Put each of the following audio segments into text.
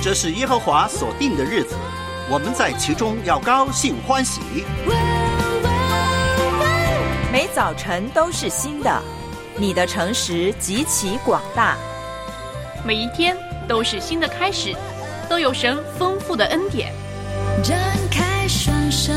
这是耶和华所定的日子，我们在其中要高兴欢喜。 每早晨都是新的，你的诚实极其广大。 每一天都是新的开始，都有神丰富的恩典。 展开双手，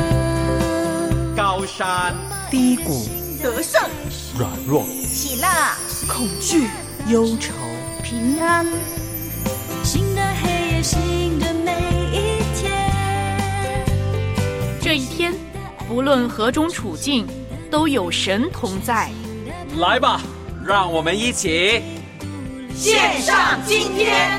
高山低谷， 得胜软弱， 喜乐恐惧忧愁， 平安。 新的黑夜，新的每一天。 这一天不论何种处境，都有神同在。 来吧，让我们一起献上今天。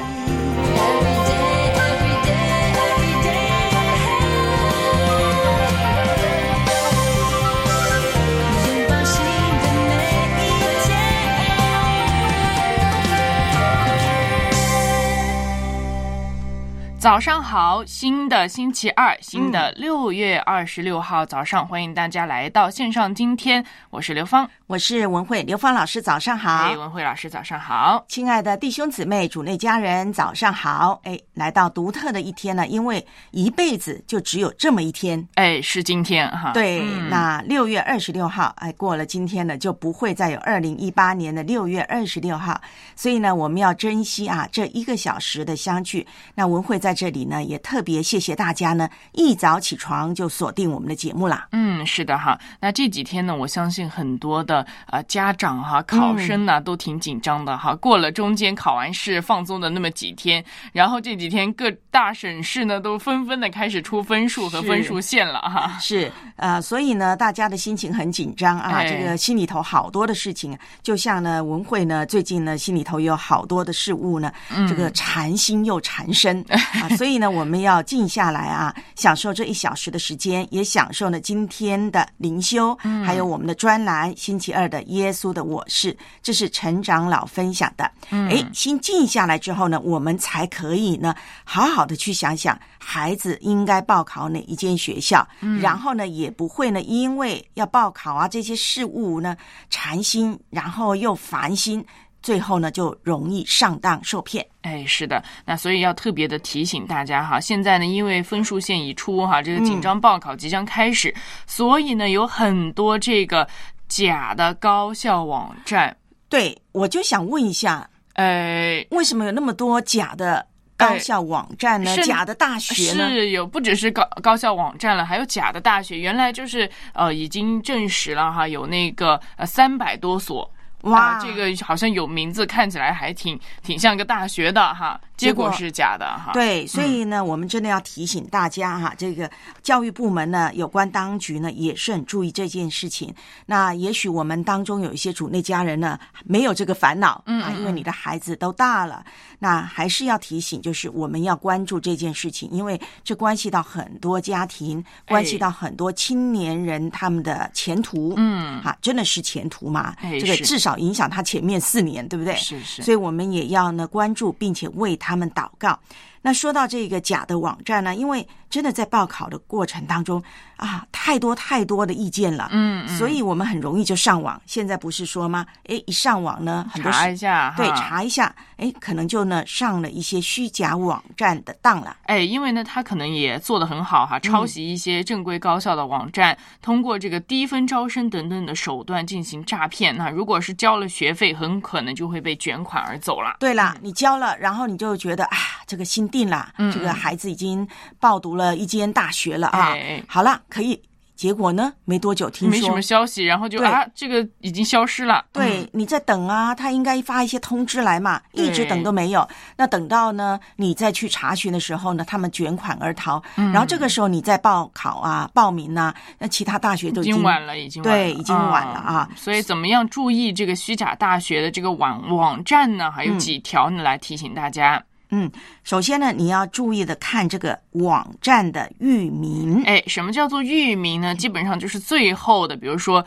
早上好，新的星期二，新的6月26号早上，欢迎大家来到线上今天，我是刘芳， 我是文慧。刘芳老师早上好。 文慧老师早上好。 亲爱的弟兄姊妹，主内家人早上好。来到独特的一天呢，因为一辈子就只有这么一天。 是今天哈。 对，那6月26号过了今天呢，就不会再有2018年的6月26号，所以呢我们要珍惜这1个小时的相聚。那文慧在这里呢也特别谢谢大家呢一早起床就锁定我们的节目啦。 是的哈。那这几天呢，我相信很多的家长考生呢都挺紧张的哈。过了中间考完试放松的那么几天，然后这几天各大省市呢都纷纷的开始出分数和分数线了哈。 是所以呢大家的心情很紧张这个心里头好多的事情，就像呢文慧呢最近呢心里头有好多的事物呢，这个缠心又缠身所以呢我们要静下来享受这1小时的时间，也享受呢今天的灵修，还有我们的专栏星期二的耶稣的我是，这是陈长老分享的。先静下来之后呢，我们才可以呢好好的去想想孩子应该报考哪一间学校，然后呢也不会呢因为要报考这些事物呢缠心，然后又烦心，最后呢就容易上当受骗。 是的，那所以要特别的提醒大家哈，现在呢因为分数线已出这个紧张报考即将开始，所以呢有很多这个假的高校网站。 对，我就想问一下为什么有那么多假的高校网站呢？假的大学呢？ 是有，不只是高校网站了，还有假的大学。原来就是已经证实了哈，有那个300多所。哇，这个好像有名字，看起来还挺像个大学的哈，结果是假的哈。 对，所以呢我们真的要提醒大家这个教育部门呢有关当局呢也是很注意这件事情。那也许我们当中有一些主内家人呢没有这个烦恼因为你的孩子都大了，那还是要提醒，就是我们要关注这件事情，因为这关系到很多家庭，关系到很多青年人他们的前途。真的是前途嘛，这个至少影响他前面4年，对不对？ 是。 所以我们也要呢关注，并且为他们祷告。那说到这个假的网站呢，因为真的在报考的过程当中太多的意见了，所以我们很容易就上网。现在不是说吗？一上网呢，很多查一下， 对，查一下，可能就呢上了一些虚假网站的当了。 因为呢他可能也做得很好抄袭一些正规高校的网站，通过这个低分招生等等的手段进行诈骗。那如果是交了学费，很可能就会被卷款而走了。 对啦，你交了，然后你就觉得这个心定了，这个孩子已经报读了一间大学了好了，可以。结果呢没多久听说没什么消息，然后就这个已经消失了。 对，你在等他应该发一些通知来嘛，一直等都没有。那等到呢你再去查询的时候呢，他们卷款而逃，然后这个时候你再报考报名那其他大学都已经晚了，已经晚了所以怎么样注意这个虚假大学的这个网站呢？还有几条呢来提醒大家。 首先呢你要注意的看这个网站的域名。 什么叫做域名呢？基本上就是最后的，比如说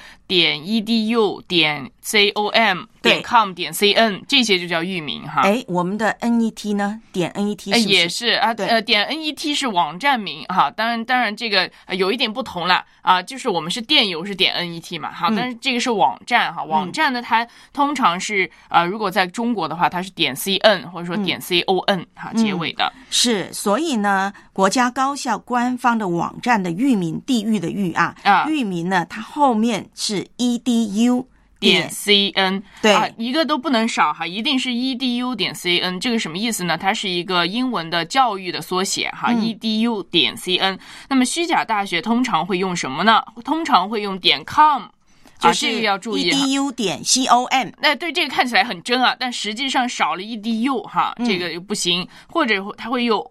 .edu .com .cn 这些就叫域名哈。 我们的 net 呢.net 是不是也是对 .net 是网站名哈。当然这个有一点不同了就是我们是电邮是点 net 嘛，好，但是这个是网站哈，网站呢它通常是如果在中国的话，它是点 cn 或者说点 con 哈结尾的。 是，所以呢，国家高校官方的网站的域名，地域的域域名呢，它后面是 edu。 点 cn 对一个都不能少哈，一定是 edu 点 cn。这个什么意思呢？它是一个英文的教育的缩写哈，edu 点 cn。那么虚假大学通常会用什么呢？通常会用点 com。 就是这个要注意 edu 点 com。 对，这个看起来很真但实际上少了 edu 哈，这个不行。或者它会用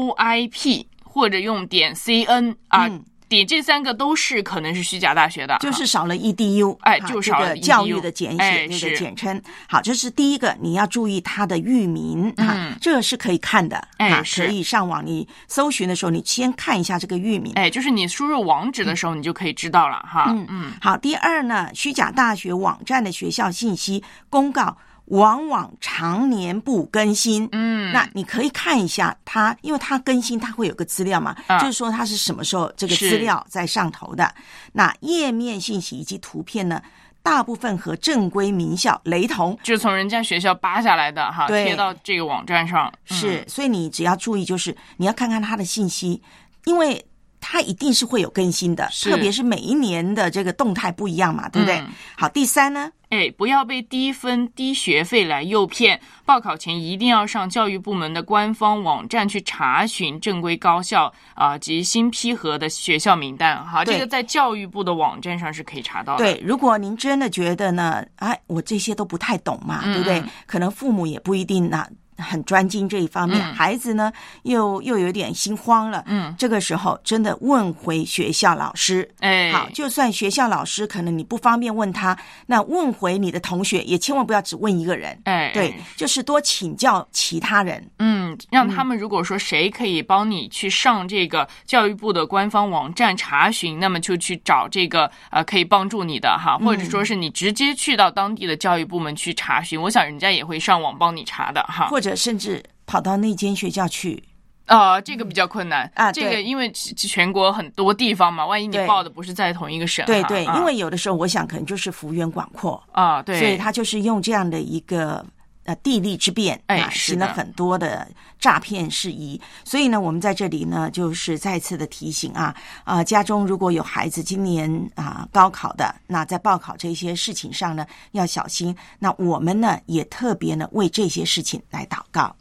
oip， 或者用点 cn 点这3个都是可能是虚假大学的， 就是少了 edu， 就少了 edu， 教育的简写，那个简称。好，这是第一个，你要注意它的域名这个是可以看的可以上网你搜寻的时候，你先看一下这个域名， 就是你输入网址的时候，你就可以知道了哈。 好，第二呢，虚假大学网站的学校信息公告往往常年不更新，那你可以看一下它，因为它更新它会有个资料嘛，就是说它是什么时候这个资料在上头的。那页面信息以及图片呢，大部分和正规名校雷同， 就是从人家学校扒下来的哈，贴到这个网站上。 是，所以你只要注意，就是你要看看它的信息，因为它一定是会有更新的，特别是每一年的这个动态不一样嘛，对不对？好，第三呢， 不要被低分低学费来诱骗，报考前一定要上教育部门的官方网站去查询正规高校及新批核的学校名单哈，这个在教育部的网站上是可以查到的。 对，如果您真的觉得呢，我这些都不太懂嘛，对不对？可能父母也不一定很专精这一方面，孩子呢又有点心慌了，这个时候真的问回学校老师，好，就算学校老师可能你不方便问他，那问回你的同学，也千万不要只问一个人，对，就是多请教其他人， 让他们如果说谁可以帮你去上这个教育部的官方网站查询，那么就去找这个可以帮助你的哈，或者说是你直接去到当地的教育部门去查询，我想人家也会上网帮你查的哈， 或者甚至跑到那间学校去这个比较困难这个因为全国很多地方嘛，万一你报的不是在同一个省， 对，因为有的时候我想可能就是幅员广阔对， 所以他就是用这样的一个地利之便行了很多的诈骗事宜。所以呢，我们在这里呢就是再次的提醒家中如果有孩子今年高考的，那在报考这些事情上呢要小心，那我们呢也特别呢为这些事情来祷告。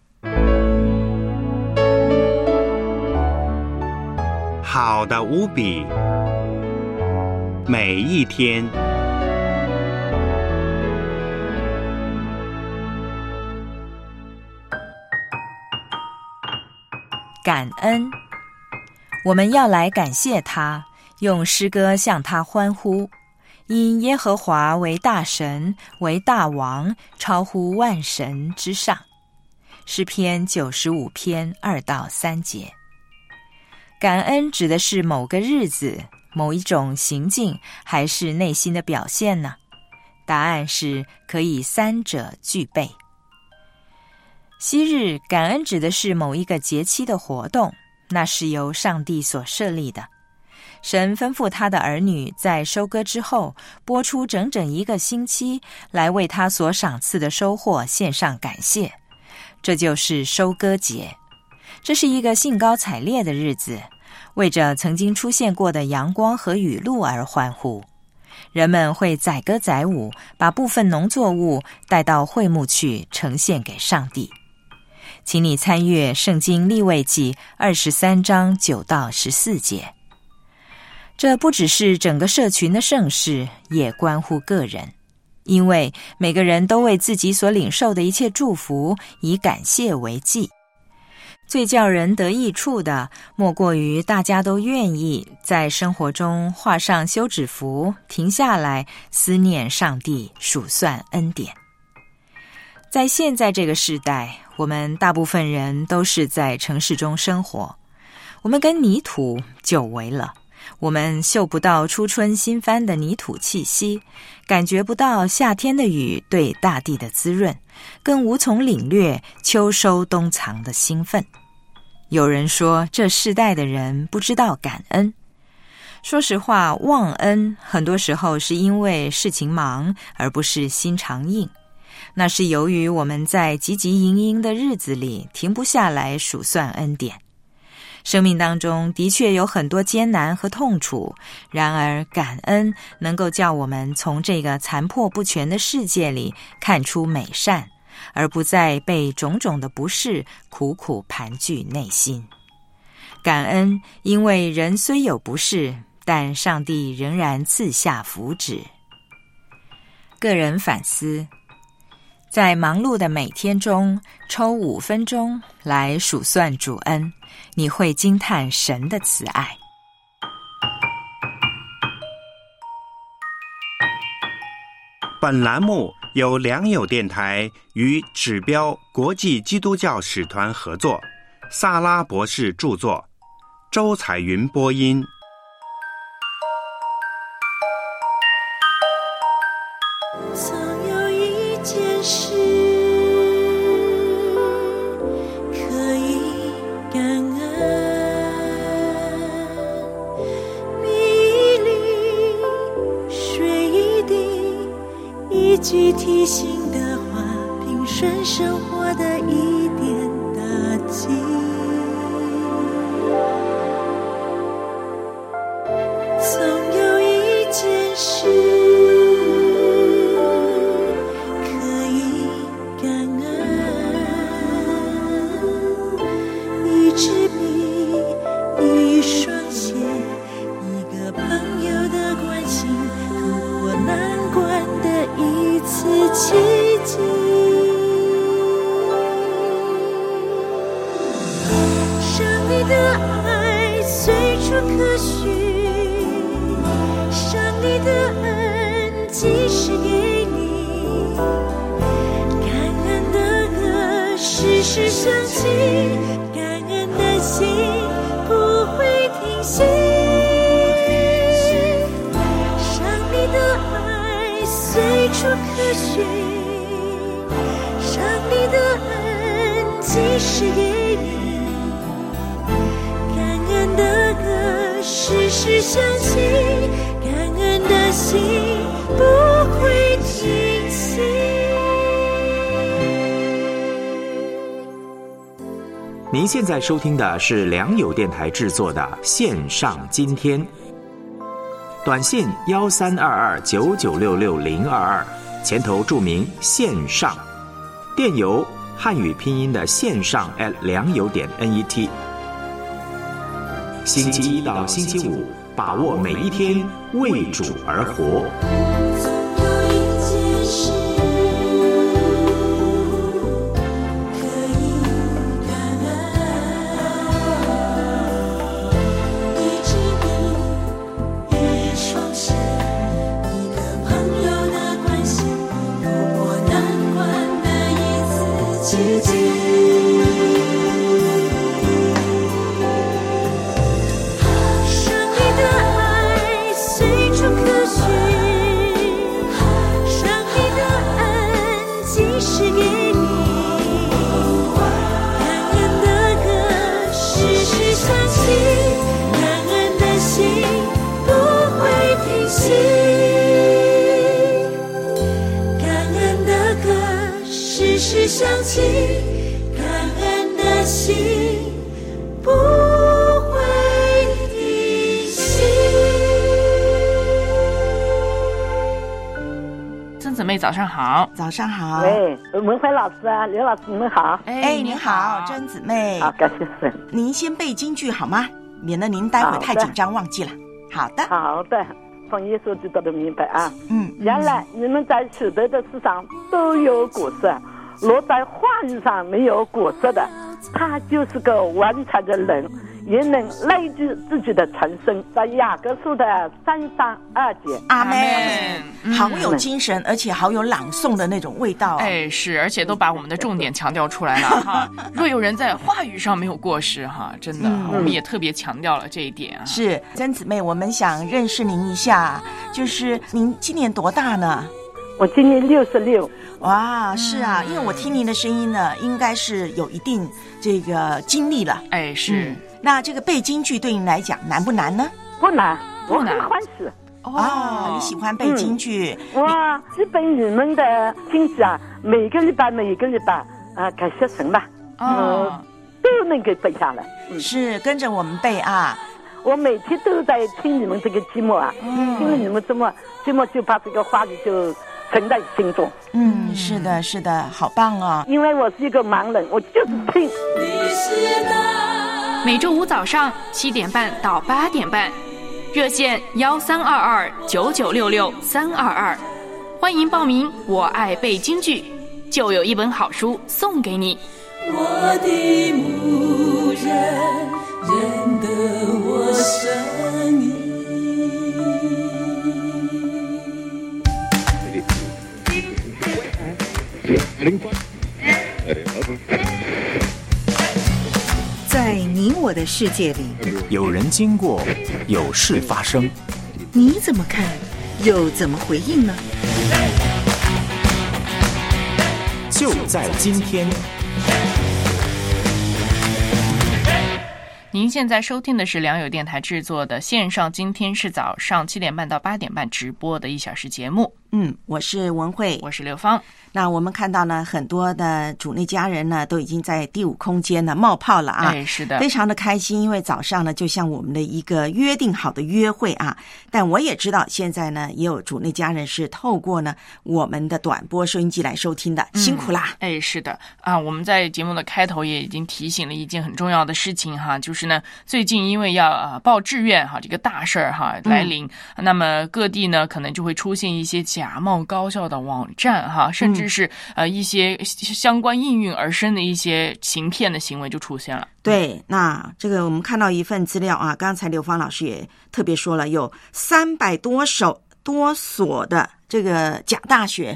好的无比，每一天。 感恩，我们要来感谢他，用诗歌向他欢呼，因耶和华为大神，为大王，超乎万神之上。诗篇95篇2到3节。感恩指的是某个日子、某一种行径，还是内心的表现呢？答案是可以三者具备。昔日感恩指的是某一个节期的活动，那是由上帝所设立的。神吩咐他的儿女在收割之后，播出整整1个星期，来为他所赏赐的收获献上感谢。这就是收割节。这是一个兴高采烈的日子，为着曾经出现过的阳光和雨露而欢呼。人们会载歌载舞，把部分农作物带到会幕去呈现给上帝。请你参阅圣经利未记23章9到14节。这不只是整个社群的盛事，也关乎个人，因为每个人都为自己所领受的一切祝福以感谢为祭。最叫人得益处的，莫过于大家都愿意在生活中画上休止符，停下来思念上帝，数算恩典。在现在这个时代，我们大部分人都是在城市中生活，我们跟泥土久违了，我们嗅不到初春新翻的泥土气息，感觉不到夏天的雨对大地的滋润，更无从领略秋收冬藏的兴奋。有人说这世代的人不知道感恩， 说实话，忘恩很多时候是因为事情忙，而不是心肠硬。那是由于我们在汲汲营营的日子里停不下来数算恩典。生命当中的确有很多艰难和痛楚，然而感恩能够叫我们从这个残破不全的世界里看出美善，而不再被种种的不适苦苦盘踞内心。感恩，因为人虽有不适，但上帝仍然赐下福祉。个人反思，在忙碌的每天中抽5分钟来数算主恩，你会惊叹神的慈爱。 本栏目由良友电台与指标国际基督教使团合作，萨拉博士著作，周彩云播音。 总有一件事可以感恩，米一粒，水一滴，一句提醒的话，平顺生活的一点打击。总有一件事可以感恩，一支笔，一双鞋，一个朋友的关心，度过难关的一次奇迹。上帝的爱随处可寻，上帝的恩即是给你，感恩的歌时时响起，感恩的心不会停息。上帝的爱随处可寻，上帝的恩即是给你，感恩的歌时时响起，感恩的心不会停息。 您现在收听的是良友电台制作的线上今天，短信1322996622，前头注明线上，电邮汉语拼音的线上@良友.net。星期一到星期五，把握每一天，为主而活。 总有一件事可以感恩，一支笔，一双鞋，一个朋友的关心，度过难关的一次奇迹。想起感恩的心不会停息。 曾姊妹早上好。 早上好。 喂，文辉老师啊，刘老师你们好。 您好，甄姊妹。 好，感谢神。 您先背京剧好吗？免得您待会太紧张忘记了。好的。 好的，奉耶稣基督的明白啊。原来你们在许多的事上都有果实，落在话语上没有果实的，他就是个顽强的人，也能累积自己的成生。在雅各书的3章2节。 阿们。好有精神，而且好有朗诵的那种味道。 哎，是，而且都把我们的重点强调出来了哈。若有人在话语上没有过失哈，真的，我们也特别强调了这一点啊。 是，甄姊妹，我们想认识您一下，就是您今年多大呢？ 我今年66。 哇，是啊，因为我听您的声音呢，应该是有一定这个经历了。 哎，是。 那这个背京剧对您来讲难不难呢？ 不难， 我很欢喜。 你喜欢背京剧？ 我基本你们的京剧啊，每个礼拜感谢神吧，都能给背下来。 是跟着我们背啊。 我每天都在听你们这个节目啊，听了你们节目就把这个话语就存在心中。 是的，是的，好棒哦！ 因为我是一个盲人，我就是听。 每周五早上7点半到8点半，热线13229966-322，欢迎报名。我爱背京剧，就有一本好书送给你。 我的牧人，认得我声音。 在你我的世界里， 有人经过，有事发生， 你怎么看，又怎么回应呢？ 就在今天。 您现在收听的是良友电台制作的线上，今天是早上7点半到8点半直播的1小时节目。 我是文慧， 我是刘芳。 那我们看到呢，很多的主内家人呢都已经在第5空间呢冒泡了啊， 是的， 非常的开心，因为早上呢就像我们的一个约定好的约会啊。但我也知道现在呢也有主内家人是透过呢我们的短波收音机来收听的，辛苦啦。 是的啊，我们在节目的开头也已经提醒了一件很重要的事情哈，就是呢最近因为要报志愿哈这个大事儿哈来临，那么各地呢可能就会出现一些假冒高校的网站哈，甚至是一些相关应运而生的一些行骗的行为就出现了。 对，那这个我们看到一份资料啊，刚才刘芳老师也特别说了，有300多所的这个假大学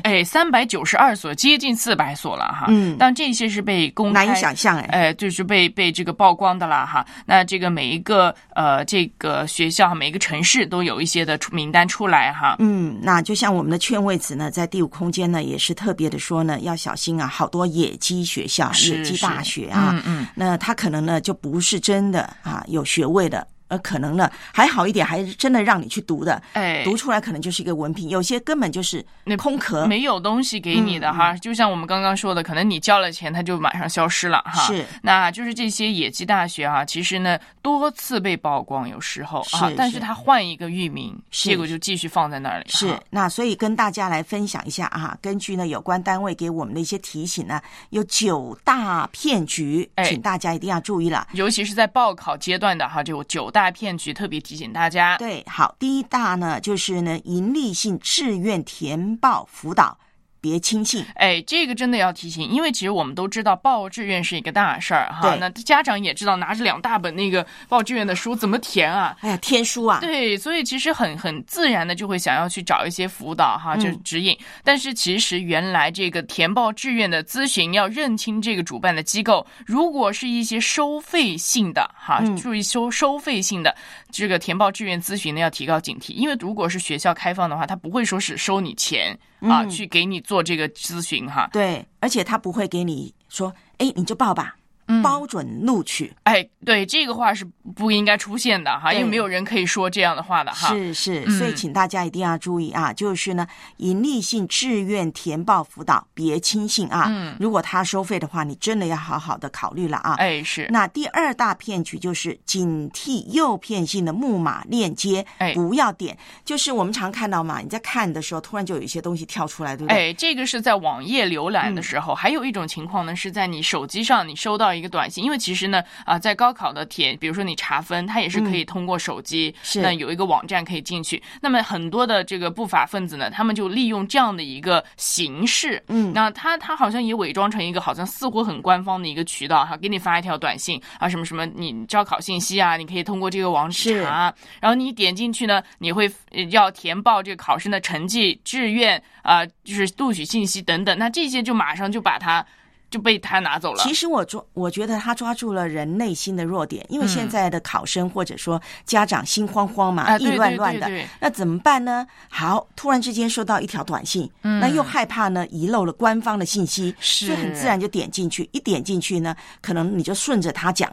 ，392所，接近400所了哈。但这些是被公开， 难以想象就是被这个曝光的啦哈。那这个每一个这个学校，每一个城市都有一些的名单出来哈。 那就像我们的劝慰子呢，在第5空间呢，也是特别的说呢，要小心啊，好多野鸡学校、野鸡大学啊，那他可能呢就不是真的啊有学位的。可能呢还好一点，还是真的让你去读的，读出来可能就是一个文凭，有些根本就是空壳， 没有东西给你的哈。就像我们刚刚说的，可能你交了钱，它就马上消失了哈。 是， 那就是这些野鸡大学啊，其实呢多次被曝光，有时候但是它换一个域名，结果就继续放在那里。 是，那所以跟大家来分享一下啊，根据呢有关单位给我们的一些提醒呢，有9大骗局，请大家一定要注意了， 尤其是在报考阶段的哈，这有9大骗局特别提醒大家。 对，好，第一大呢就是呢营利性志愿填报辅导，别轻信。 这个真的要提醒，因为其实我们都知道报志愿是一个大事儿哈。那家长也知道，拿着2大本那个报志愿的书怎么填啊？ 填书啊。 对，所以其实很自然的就会想要去找一些辅导哈，就是指引。但是其实原来这个填报志愿的咨询要认清这个主办的机构，如果是一些收费性的哈，注意收费性的这个填报志愿咨询呢，要提高警惕，因为如果是学校开放的话，他不会说是收你钱啊，去给你做这个咨询哈。 对，而且他不会给你说，你就报吧。包准录取。 对，这个话是不应该出现的哈，因为没有人可以说这样的话的哈。 是，所以请大家一定要注意啊，就是呢，营利性志愿填报辅导别轻信啊。如果他收费的话，你真的要好好的考虑了啊。 是。 那第2大骗局就是警惕诱骗性的木马链接，不要点。就是我们常看到嘛，你在看的时候，突然就有一些东西跳出来，对不对？ 这个是在网页浏览的时候，还有一种情况呢，是在你手机上你收到一个短信，因为其实呢，在高考的比如说你查分，它也是可以通过手机，那有一个网站可以进去。那么很多的这个不法分子呢，他们就利用这样的一个形式，那他好像也伪装成一个好像似乎很官方的一个渠道哈，给你发一条短信啊，什么什么你招考信息啊，你可以通过这个网址查，然后你点进去呢，你会要填报这个考生的成绩、志愿就是录取信息等等，那这些就马上就被他拿走了。 其实我觉得他抓住了人内心的弱点，因为现在的考生或者说家长心慌慌嘛，意乱乱的，那怎么办呢？好，突然之间收到一条短信，那又害怕呢遗漏了官方的信息，所以很自然就点进去，一点进去呢，可能你就顺着他讲的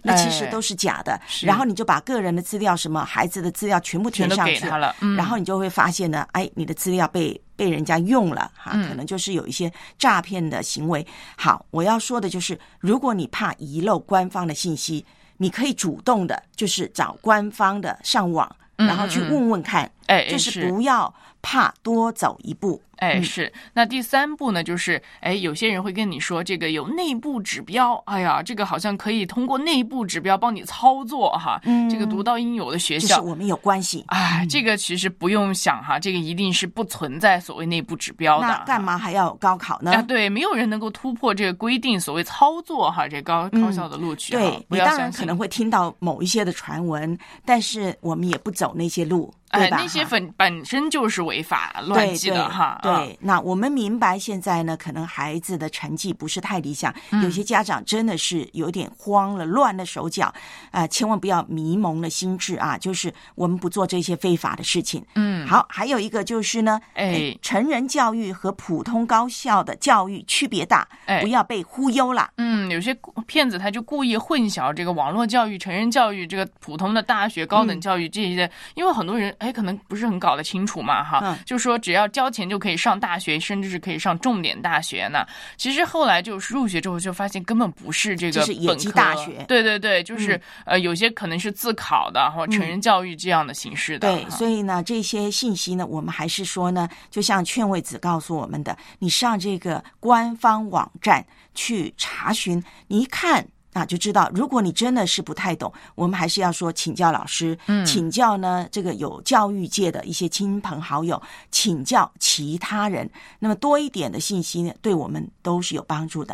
那其实都是假的。然后你就把个人的资料、什么孩子的资料全部填上去了， 然后你就会发现呢，你的资料被人家用了可能就是有一些诈骗的行为。好，我要说的就是，如果你怕遗漏官方的信息，你可以主动的，就是找官方的上网，然后去问问看，就是不要怕多走一步。 是。那第3步呢，就是有些人会跟你说这个有内部指标，哎呀，这个好像可以通过内部指标帮你操作哈，这个独到应有的学校， 就是我们有关系。 这个其实不用想哈，这个一定是不存在所谓内部指标的。 那干嘛还要有高考呢？ 对，没有人能够突破这个规定，所谓操作哈，这高校的录取。 对，你当然可能会听到某一些的传闻，但是我们也不走那些路。对吧？ 那些本身就是违法乱纪的哈。 对，那我们明白现在呢，可能孩子的成绩不是太理想，有些家长真的是有点慌了，乱了手脚，千万不要迷蒙了心智啊！就是我们不做这些非法的事情。好，还有一个就是呢，成人教育和普通高校的教育区别大，不要被忽悠了。 有些骗子他就故意混淆这个网络教育、成人教育、这个普通的大学、高等教育这些，因为很多人可能不是很搞得清楚嘛哈，就说只要交钱就可以上大学，甚至是可以上重点大学呢。其实后来就是入学之后就发现根本不是这个本科， 就是野鸡大学。 对，就是有些可能是自考的或成人教育这样的形式的。 对，所以呢这些信息呢，我们还是说呢，就像劝慰子告诉我们的，你上这个官方网站去查询，你一看就知道。如果你真的是不太懂，我们还是要说请教老师，请教呢这个有教育界的一些亲朋好友，请教其他人，那么多一点的信息呢，对我们都是有帮助的。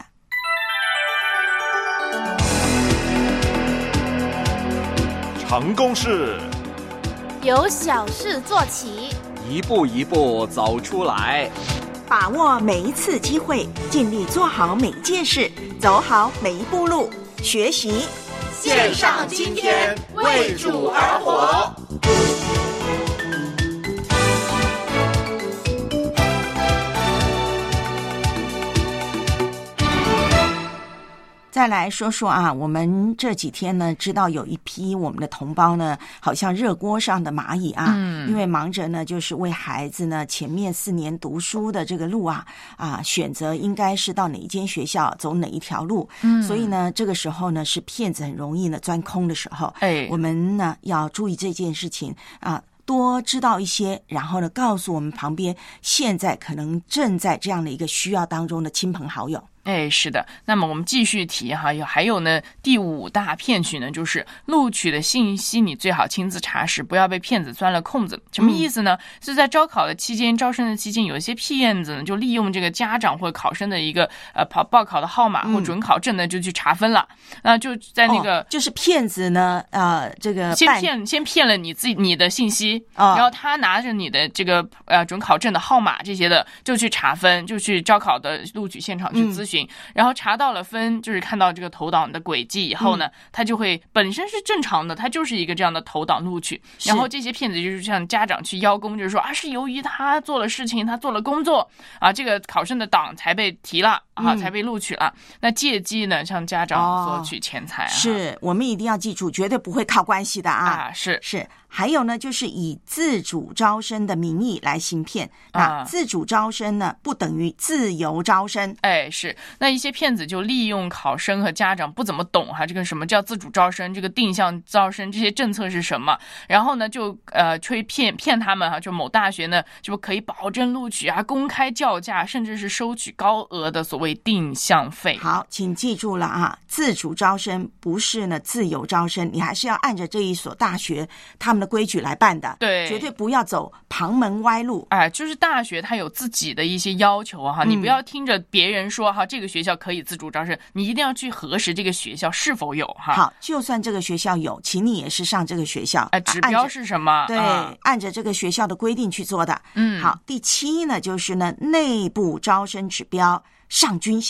成功是由小事做起， 一步一步走出来， 把握每一次机会，尽力做好每一件事，走好每一步路。学习线上今天，为主而活。 再来说说我们这几天呢，知道有一批我们的同胞呢，好像热锅上的蚂蚁因为忙着呢，就是为孩子呢前面4年读书的这个路选择应该是到哪一间学校，走哪一条路，所以呢，这个时候呢是骗子很容易呢钻空的时候，我们呢要注意这件事情多知道一些，然后呢告诉我们旁边现在可能正在这样的一个需要当中的亲朋好友。 是的。那么我们继续提还有呢，第5大骗局呢，就是录取的信息你最好亲自查实，不要被骗子钻了空子。什么意思呢？是在招考的期间、招生的期间，有一些骗子呢就利用这个家长或者考生的一个报考的号码或准考证呢，就去查分了。就在那个就是骗子呢这个先骗了你的信息，然后他拿着你的这个准考证的号码这些的，就去查分，就去招考的录取现场去咨询。然后查到了分，就是看到这个投档的轨迹以后呢，他就会本身是正常的，他就是一个这样的投档录取。然后这些骗子就是向家长去邀功，就是说是由于他做了事情，他做了工作这个考生的档才被提了才被录取了。那借机呢向家长索取钱财是我们一定要记住，绝对不会靠关系的是。 还有呢，就是以自主招生的名义来行骗。自主招生呢，不等于自由招生。 是。那一些骗子就利用考生和家长不怎么懂这个什么叫自主招生，这个定向招生这些政策是什么，然后呢就吹骗他们就某大学呢就可以保证录取公开叫价，甚至是收取高额的所谓定向费。 好，请记住了自主招生不是呢自由招生，你还是要按着这一所大学他们的规矩来办的。 对， 绝对不要走旁门歪路。 就是大学它有自己的一些要求你不要听着别人说这个学校可以自主招生，你一定要去核实这个学校是否有好，就算这个学校有，请你也是上这个学校指标是什么？ 对，按着这个学校的规定去做的。好，第7呢就是呢内部招生指标，上军校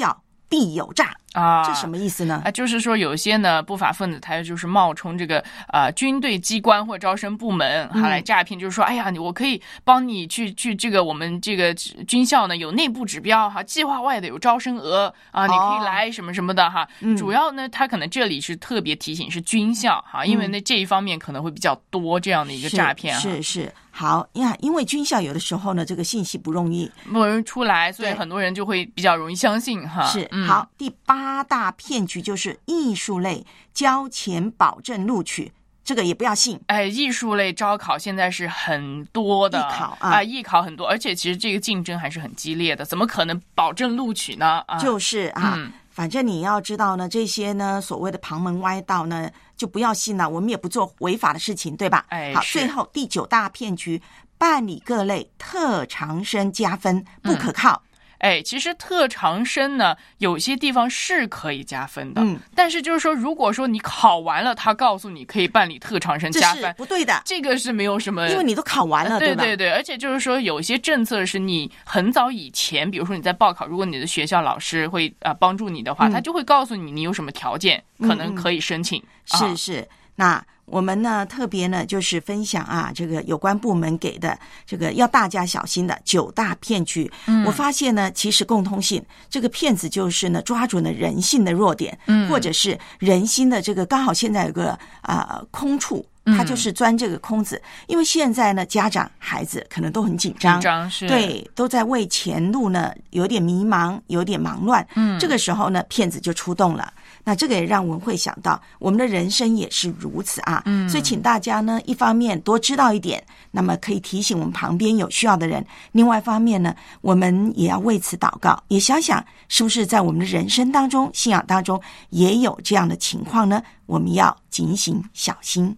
必有诈啊， 这什么意思呢？ 就是说有些呢不法分子他就是冒充这个军队机关或招生部门来诈骗，就是说哎呀，我可以帮你去这个我们这个军校呢有内部指标计划外的有招生额你可以来什么什么的主要呢他可能这里是特别提醒是军校因为呢这一方面可能会比较多这样的一个诈骗是好呀，因为军校有的时候呢这个信息不容易出来，所以很多人就会比较容易相信是好，第8大骗局就是艺术类，交钱保证录取，这个也不要信。 艺术类招考现在是很多的艺考很多，而且其实这个竞争还是很激烈的，怎么可能保证录取呢？ 就是反正你要知道呢，这些呢所谓的旁门歪道呢，就不要信了，我们也不做违法的事情，对吧？好，最后第9大骗局，办理各类特长生加分不可靠。 其实特长生呢，有些地方是可以加分的，但是就是说，如果说你考完了，他告诉你可以办理特长生加分， 这是不对的， 这个是没有什么， 因为你都考完了， 对吧？ 对，而且就是说，有些政策是你很早以前，比如说你在报考，如果你的学校老师会帮助你的话，他就会告诉你有什么条件可能可以申请。 是，那我们呢特别呢就是分享这个有关部门给的这个要大家小心的9大骗局。我发现呢其实共通性，这个骗子就是呢抓准了人性的弱点，或者是人心的这个刚好现在有个空处，他就是钻这个空子。因为现在呢家长孩子可能都很紧张， 是对，都在为前路呢有点迷茫，有点忙乱。这个时候呢骗子就出动了。那这个也让文慧想到我们的人生也是如此所以请大家呢一方面多知道一点，那么可以提醒我们旁边有需要的人，另外一方面呢我们也要为此祷告，也想想是不是在我们的人生当中信仰当中也有这样的情况呢，我们要警醒小心。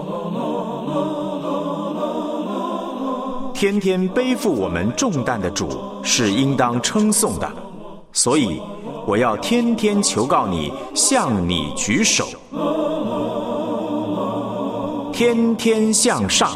天天背负我们重担的主是应当称颂的，所以我要天天求告你，向你举手，天天向上。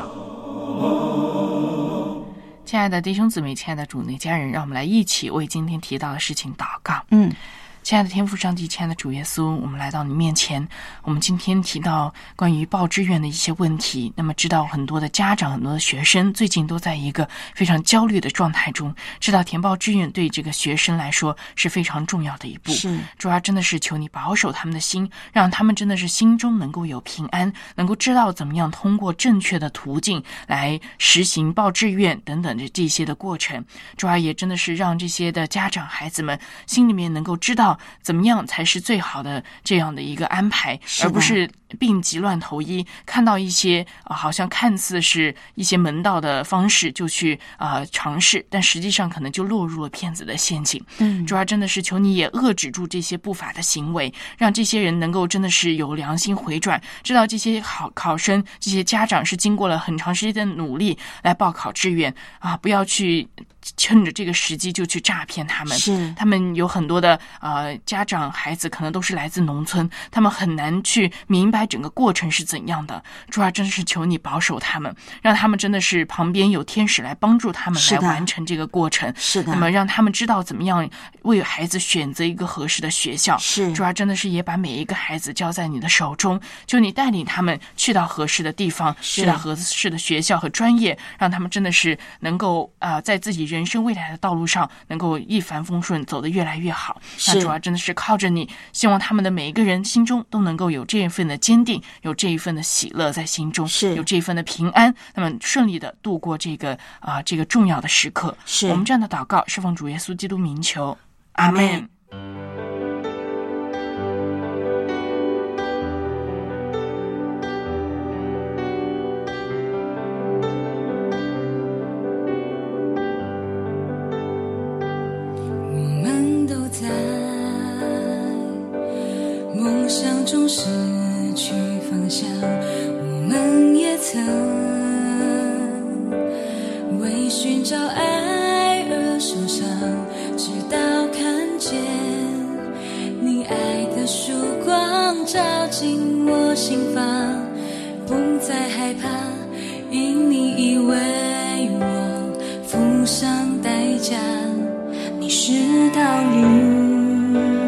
亲爱的弟兄姊妹，亲爱的主内家人，让我们来一起为今天提到的事情祷告。亲爱的天父上帝，亲爱的主耶稣，我们来到你面前，我们今天提到关于报志愿的一些问题，那么知道很多的家长很多的学生最近都在一个非常焦虑的状态中，知道填报志愿对这个学生来说是非常重要的一步，主要真的是求你保守他们的心，让他们真的是心中能够有平安，能够知道怎么样通过正确的途径来实行报志愿等等的这些的过程，主要也真的是让这些的家长孩子们心里面能够知道怎么样才是最好的这样的一个安排，而不是病急乱投医，看到一些好像看似是一些门道的方式就去尝试，但实际上可能就落入了骗子的陷阱。主要真的是求你也遏制住这些不法的行为，让这些人能够真的是有良心回转，知道这些考生这些家长是经过了很长时间的努力来报考志愿不要去趁着这个时机就去诈骗他们。他们有很多的家长孩子可能都是来自农村，他们很难去明白整个过程是怎样的。主要真是求你保守他们，让他们真的是旁边有天使来帮助他们来完成这个过程。那么让他们知道怎么样为孩子选择一个合适的学校。主要真的是也把每一个孩子交在你的手中，求你带领他们去到合适的地方，去到合适的学校和专业，让他们真的是能够在自己人生未来的道路上能够一帆风顺，走得越来越好。那主要真的是靠着你，希望他们的每一个人心中都能够有这一份的坚定，有这一份的喜乐在心中，有这一份的平安，那么顺利的度过这个重要的时刻。我们这样的祷告是奉主耶稣基督名求，阿们。 梦想中失去方向，我们也曾为寻找爱而受伤，直到看见你爱的曙光照进我心房，不再害怕，因你已为我付上代价，你是道路。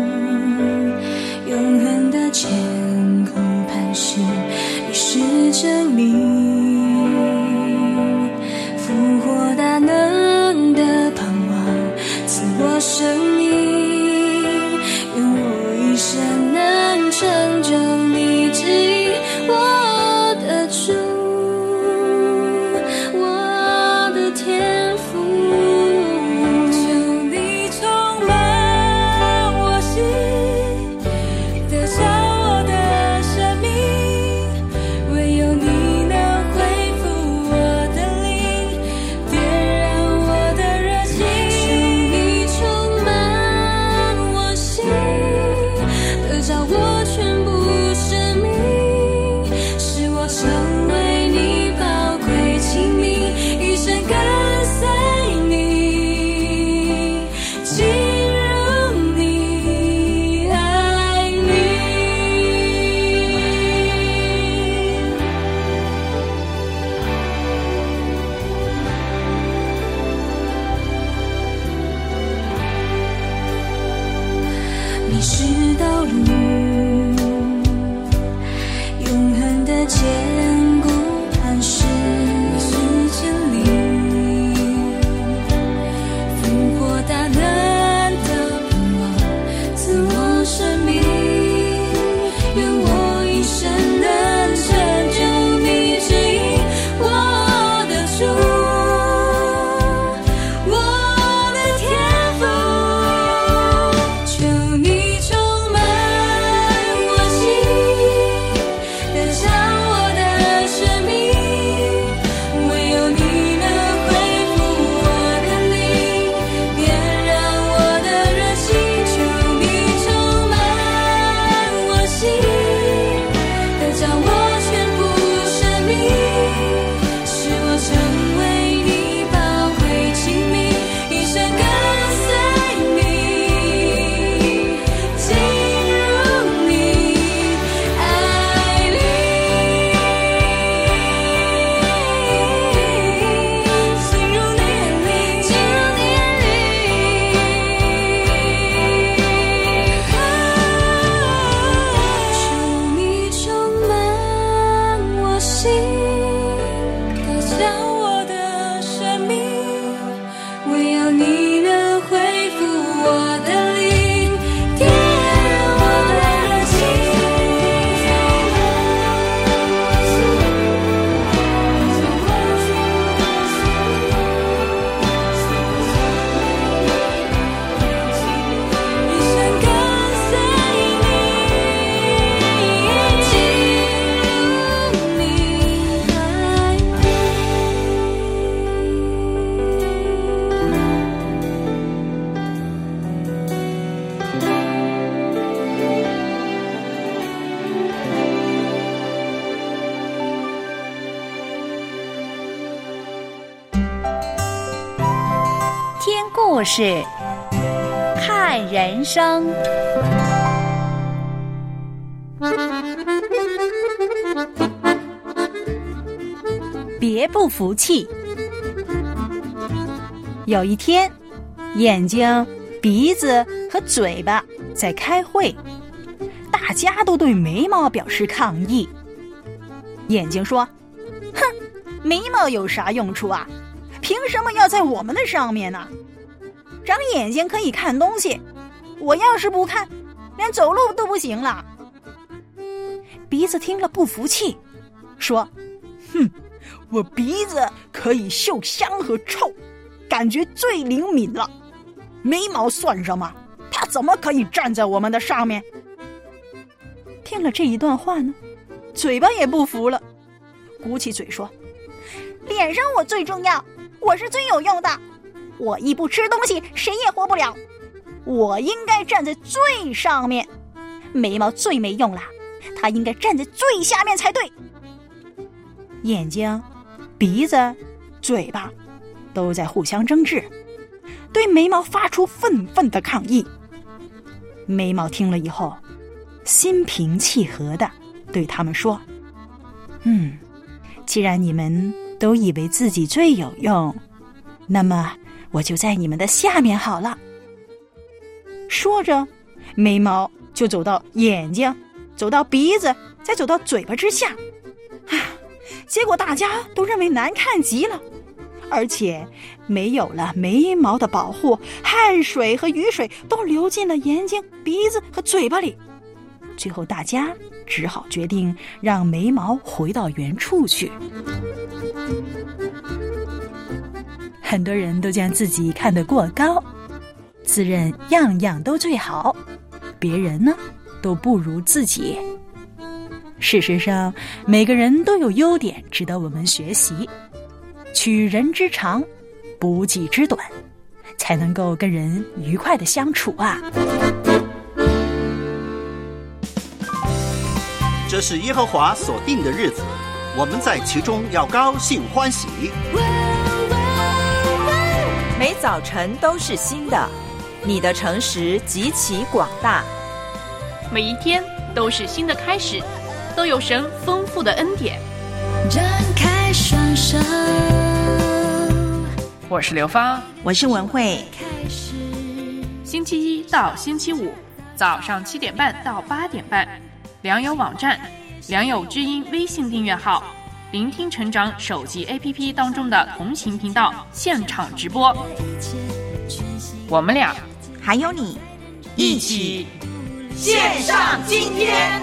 心，得着我全部生命，使我成为你宝贵亲密，一生跟随你，进入你爱里，进入你里，进入你里，求你充满我心，得着我的生命，唯有你能恢复我的灵，点燃我的热情。一生跟随你，进入你爱听故事，看人生。别不服气。有一天，眼睛、鼻子和嘴巴在开会，大家都对眉毛表示抗议。眼睛说：“哼，眉毛有啥用处啊？凭什么要在我们的上面呢？长眼睛可以看东西，我要是不看，连走路都不行了。”鼻子听了不服气，说：“哼，我鼻子可以嗅香和臭，感觉最灵敏了。眉毛算什么？它怎么可以站在我们的上面？”听了这一段话呢，嘴巴也不服了，鼓起嘴说：“脸上我最重要，我是最有用的。我一不吃东西，谁也活不了。我应该站在最上面。眉毛最没用了，它应该站在最下面才对。”眼睛、鼻子、嘴巴都在互相争执，对眉毛发出愤愤的抗议。眉毛听了以后，心平气和地对他们说：“既然你们都以为自己最有用，那么我就在你们的下面好了。”说着，眉毛就走到眼睛，走到鼻子，再走到嘴巴之下。结果大家都认为难看极了，而且没有了眉毛的保护，汗水和雨水都流进了眼睛、鼻子和嘴巴里。最后大家只好决定让眉毛回到原处去。很多人都将自己看得过高，自认样样都最好，别人呢都不如自己。事实上，每个人都有优点值得我们学习，取人之长，补己之短，才能够跟人愉快的相处啊。 这是耶和华所定的日子，我们在其中要高兴欢喜。 每早晨都是新的，你的诚实极其广大。 每一天都是新的开始，都有神丰富的恩典。 张开双手， 我是刘芳， 我是文慧。 星期一到星期五早上7点半到8点半，良友网站、良友知音微信订阅号、聆听成长手机 APP 当中的同行频道现场直播。我们俩还有你一起线上今天。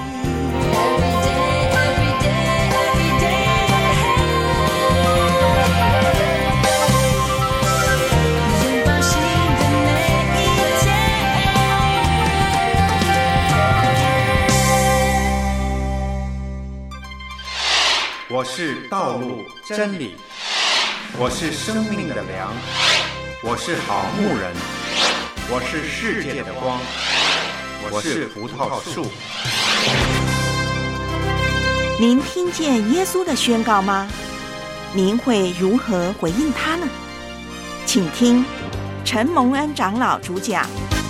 我是道路真理，我是生命的粮，我是好牧人，我是世界的光。 我是葡萄树。 您听见耶稣的宣告吗？您会如何回应他呢？请听陈蒙恩长老主讲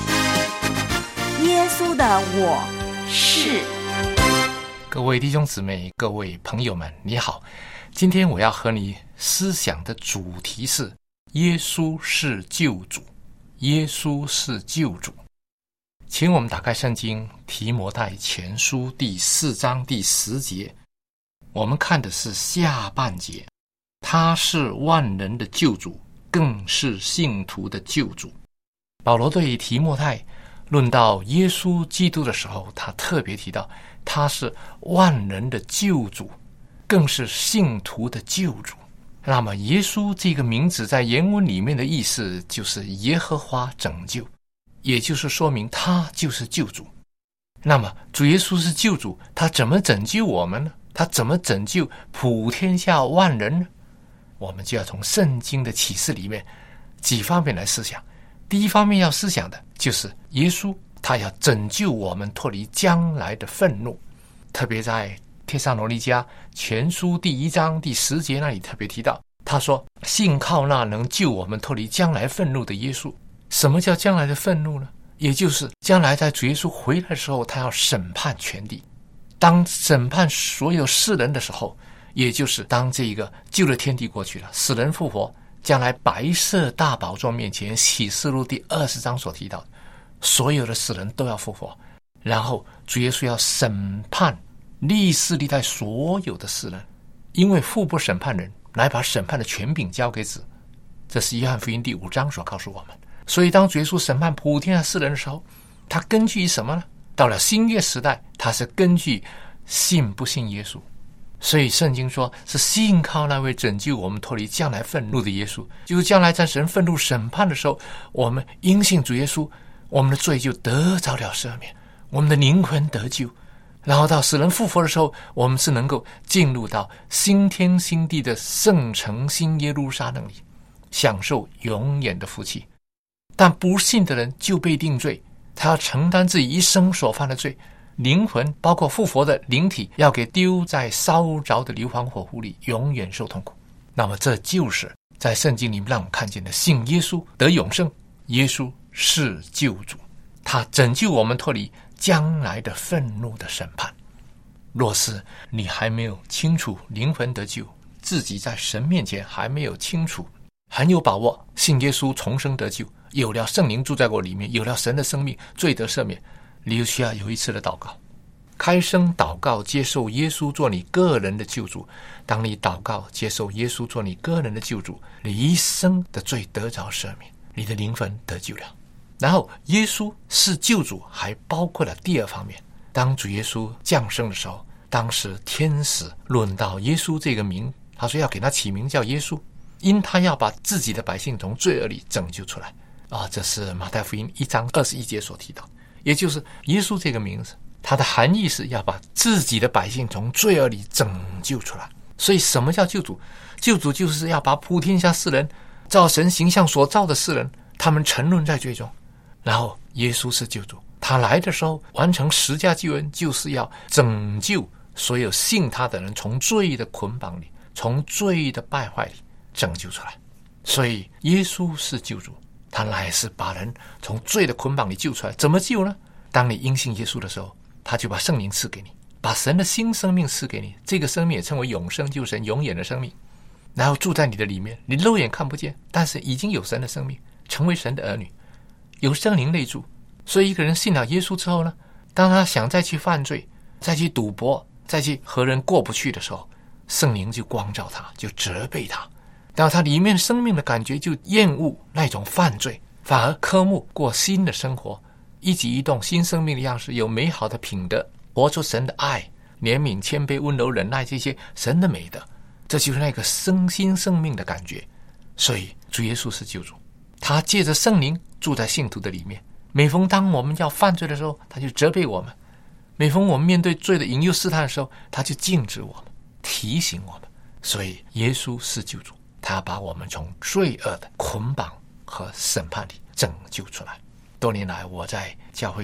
《耶稣的我是》。 各位弟兄姊妹，各位朋友们，你好。今天我要和你思想的主题是耶稣是救主。耶稣是救主。请我们打开圣经提摩太前书第4章第10节，我们看的是下半节。他是万人的救主，更是信徒的救主。保罗对提摩太论到耶稣基督的时候，他特别提到他是万人的救主，更是信徒的救主。那么耶稣这个名字在原文里面的意思就是耶和华拯救，也就是说明他就是救主。那么主耶稣是救主，他怎么拯救我们呢？他怎么拯救普天下万人呢？我们就要从圣经的启示里面几方面来思想。第一方面要思想的就是耶稣他要拯救我们脱离将来的愤怒，特别在帖撒罗尼迦前书第1章第10节那里特别提到，他说信靠那能救我们脱离将来愤怒的耶稣。什么叫将来的愤怒呢？也就是将来在主耶稣回来的时候，他要审判全地。当审判所有世人的时候，也就是当这个旧的天地过去了，死人复活，将来白色大宝座面前，启示录第20章所提到的所有的死人都要复活，然后主耶稣要审判历世历代所有的世人，因为父不审判人，来把审判的权柄交给子。这是约翰福音第5章所告诉我们。所以当主耶稣审判普天下世人的时候，他根据什么呢？到了新约时代，他是根据信不信耶稣。所以圣经说是信靠那位拯救我们脱离将来愤怒的耶稣，就是将来在神愤怒审判的时候，我们因信主耶稣，我们的罪就得着了赦免，我们的灵魂得救，然后到死人复活的时候，我们是能够进入到新天新地的圣城新耶路撒冷里，享受永远的福气。但不信的人就被定罪，他要承担自己一生所犯的罪，灵魂包括复活的灵体要给丢在烧着的硫磺火湖里，永远受痛苦。那么这就是在圣经里面让我们看见的，信耶稣得永生。耶稣是救主，他拯救我们脱离将来的愤怒的审判。若是你还没有清楚灵魂得救，自己在神面前还没有清楚很有把握信耶稣重生得救，有了圣灵住在我里面，有了神的生命，罪得赦免，你就需要有一次的祷告，开声祷告，接受耶稣做你个人的救主。当你祷告接受耶稣做你个人的救主，你一生的罪得着赦免，你的灵魂得救了。然后耶稣是救主还包括了第二方面，当主耶稣降生的时候，当时天使论到耶稣这个名，他说要给他起名叫耶稣，因他要把自己的百姓从罪恶里拯救出来。这是马太福音1章21节所提到，也就是耶稣这个名字，它的含义是要把自己的百姓从罪恶里拯救出来。所以什么叫救主？救主就是要把普天下世人，照神形象所造的世人，他们沉沦在罪中，然后耶稣是救主，他来的时候完成十架救恩，就是要拯救所有信他的人从罪的捆绑里，从罪的败坏里拯救出来。所以耶稣是救主，他来是把人从罪的捆绑里救出来。怎么救呢？当你因信耶稣的时候，他就把圣灵赐给你，把神的新生命赐给你，这个生命也称为永生，就是神永远的生命，然后住在你的里面，你肉眼看不见，但是已经有神的生命，成为神的儿女，有圣灵内住。所以一个人信了耶稣之后呢，当他想再去犯罪，再去赌博，再去和人过不去的时候，圣灵就光照他，就责备他，然后他里面生命的感觉就厌恶那种犯罪，反而科目过新的生活，一举一动新生命的样式，有美好的品德，活出神的爱、怜悯、谦卑、温柔、忍耐，这些神的美德，这就是那个新生命的感觉。所以主耶稣是救主，他借着圣灵住在信徒的里面，每逢当我们要犯罪的时候，他就责备我们；每逢我们面对罪的引诱试探的时候，他就禁止我们，提醒我们。所以耶稣是救主，他把我们从罪恶的捆绑和审判里拯救出来。多年来我在教会里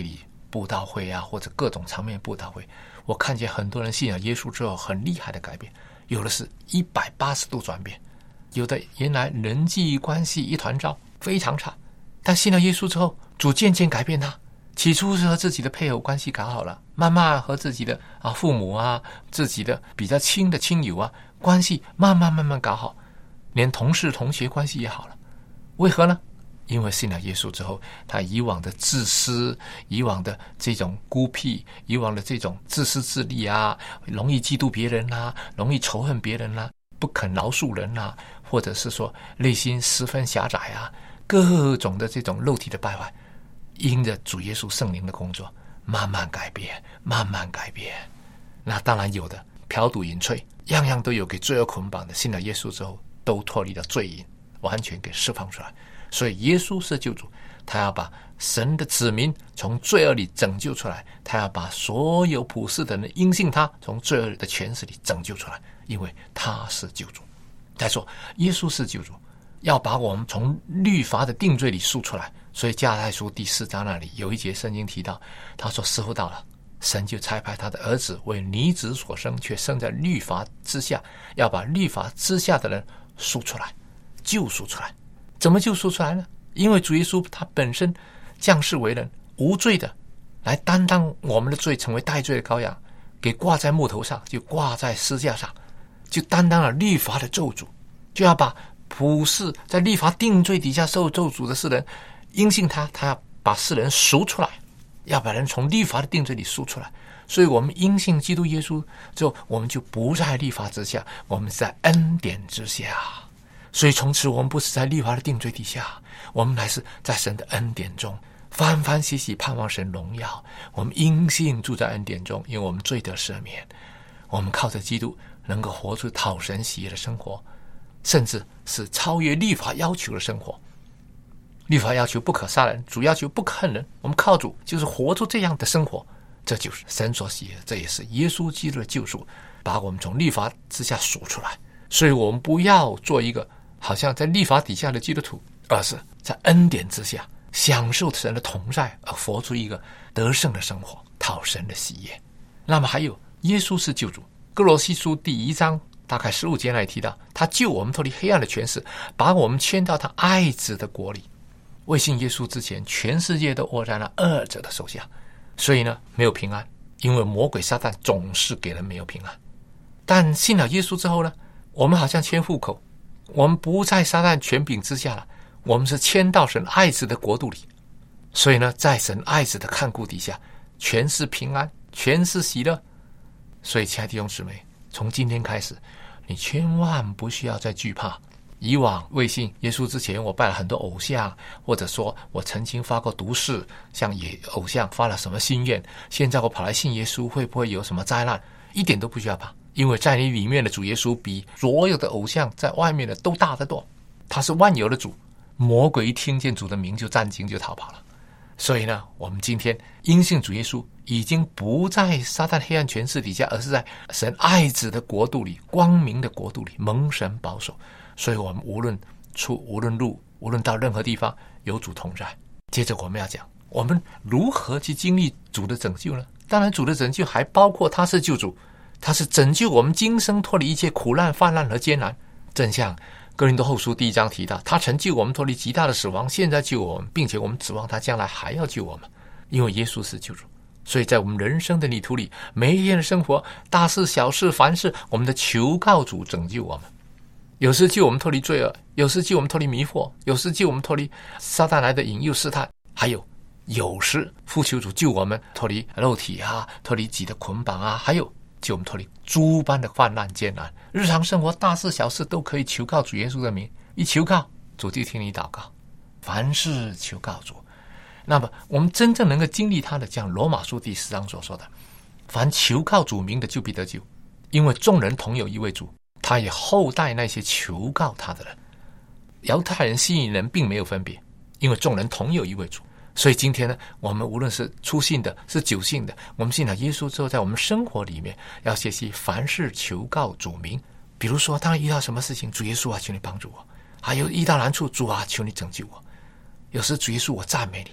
布道会啊，或者各种场面布道会，我看见很多人信仰耶稣之后很厉害的改变，有的是180度转变，有的原来人际关系一团糟，非常差，但信了耶稣之后，主渐渐改变他。起初是和自己的配偶关系搞好了，慢慢和自己的父母啊，自己的比较亲的亲友啊，关系慢慢搞好，连同事同学关系也好了。为何呢？因为信了耶稣之后，他以往的自私，以往的这种孤僻，以往的这种自私自利啊，容易嫉妒别人啊，容易仇恨别人啊，不肯饶恕人啊，或者是说内心十分狭窄啊，各种的这种肉体的败坏，因着主耶稣圣灵的工作，慢慢改变。那当然有的嫖赌淫吹，样样都有给罪恶捆绑的，信了耶稣之后都脱离了罪瘾，完全给释放出来。所以耶稣是救主，他要把神的子民从罪恶里拯救出来，他要把所有普世的人因信他从罪恶的权势里拯救出来，因为他是救主。再说耶稣是救主，要把我们从律法的定罪里赎出来。所以加拉太书第4章那里有一节圣经提到，他说时候到了，神就差派他的儿子为女子所生，却生在律法之下，要把律法之下的人赎出来，救赎出来。怎么救赎出来呢？因为主耶稣他本身降世为人，无罪的来担当我们的罪，成为代罪的羔羊，给挂在木头上，就挂在十字架上，就担当了律法的咒诅，就要把普世在律法定罪底下受咒诅的世人因信他要把世人赎出来，要把人从律法的定罪里赎出来。所以我们因信基督耶稣之后，我们就不在律法之下，我们在恩典之下。所以从此我们不是在律法的定罪底下，我们乃是在神的恩典中欢欢喜喜盼望神荣耀。我们因信住在恩典中，因为我们罪得赦免，我们靠着基督能够活出讨神喜悦的生活，甚至是超越律法要求的生活。律法要求不可杀人，主要求不可恨人，我们靠主就是活出这样的生活，这就是神所喜悦，这也是耶稣基督的救赎，把我们从律法之下赎出来。所以我们不要做一个好像在律法底下的基督徒，而是在恩典之下享受神的同在，而活出一个得胜的生活，讨神的喜悦。那么还有耶稣是救主，哥罗西书第1章大概15节那里提到，他救我们脱离黑暗的权势，把我们迁到他爱子的国里。未信耶稣之前，全世界都握在那恶者的手下，所以呢没有平安，因为魔鬼撒旦总是给人没有平安。但信了耶稣之后呢，我们好像迁户口，我们不在撒旦权柄之下了，我们是迁到神爱子的国度里。所以呢，在神爱子的看顾底下，全是平安，全是喜乐。所以亲爱的弟兄姊妹，从今天开始，你千万不需要再惧怕。以往未信耶稣之前，我拜了很多偶像，或者说我曾经发过毒誓，向偶像发了什么心愿，现在我跑来信耶稣，会不会有什么灾难？一点都不需要怕，因为在你里面的主耶稣比所有的偶像在外面的都大得多，他是万有的主。魔鬼一听见主的名就战惊，就逃跑了。所以呢，我们今天因信主耶稣，已经不在撒旦黑暗权势底下，而是在神爱子的国度里，光明的国度里，蒙神保守。所以我们无论出无论入，无论到任何地方，有主同在。接着我们要讲，我们如何去经历主的拯救呢？当然主的拯救还包括他是救主，他是拯救我们今生脱离一切苦难泛滥和艰难。正像哥林多后书第1章提到，他曾救我们脱离极大的死亡，现在救我们，并且我们指望他将来还要救我们。因为耶稣是救主，所以在我们人生的旅途里，每一天的生活，大事小事凡事，我们的求告主拯救我们。有时救我们脱离罪恶，有时救我们脱离迷惑，有时救我们脱离撒旦来的引诱试探，还有时父求主救我们脱离肉体啊，脱离己的捆绑啊，还有救我们脱离诸般的患难艰难。日常生活大事小事都可以求告主耶稣的名，一求告主就听你祷告，凡事求告主。那么我们真正能够经历他的，像罗马书第10章所说的，凡求告主名的就必得救，因为众人同有一位主，他也厚待那些求告他的人。犹太人、希腊人并没有分别，因为众人同有一位主。所以今天呢，我们无论是初信的，是久信的，我们信了耶稣之后，在我们生活里面要学习凡事求告主名。比如说，当然遇到什么事情，主耶稣啊，求你帮助我；还有遇到难处，主啊，求你拯救我。有时主耶稣，我赞美你，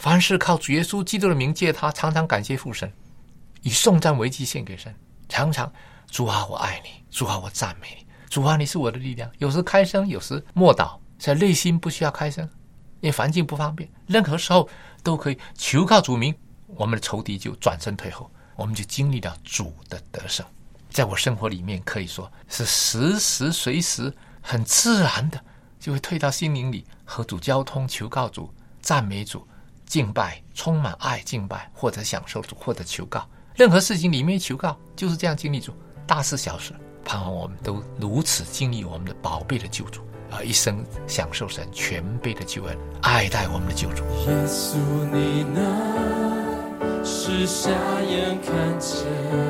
凡事靠主耶稣基督的名借他，常常感谢父神，以颂赞为祭献给神，常常主啊我爱你，主啊我赞美你，主啊你是我的力量。有时开声，有时默祷，在内心不需要开声，因为环境不方便，任何时候都可以求靠主名，我们的仇敌就转身退后，我们就经历了主的得胜。在我生活里面可以说是时时随时很自然的就会退到心灵里，和主交通，求告主，赞美主，敬拜，充满爱敬拜，或者享受主，或者求告。任何事情里面求告，就是这样经历主，大事小事，盼望我们都如此经历我们的宝贝的救主，而一生享受神全备的救恩，爱戴我们的救主。 耶稣你能使瞎眼看见，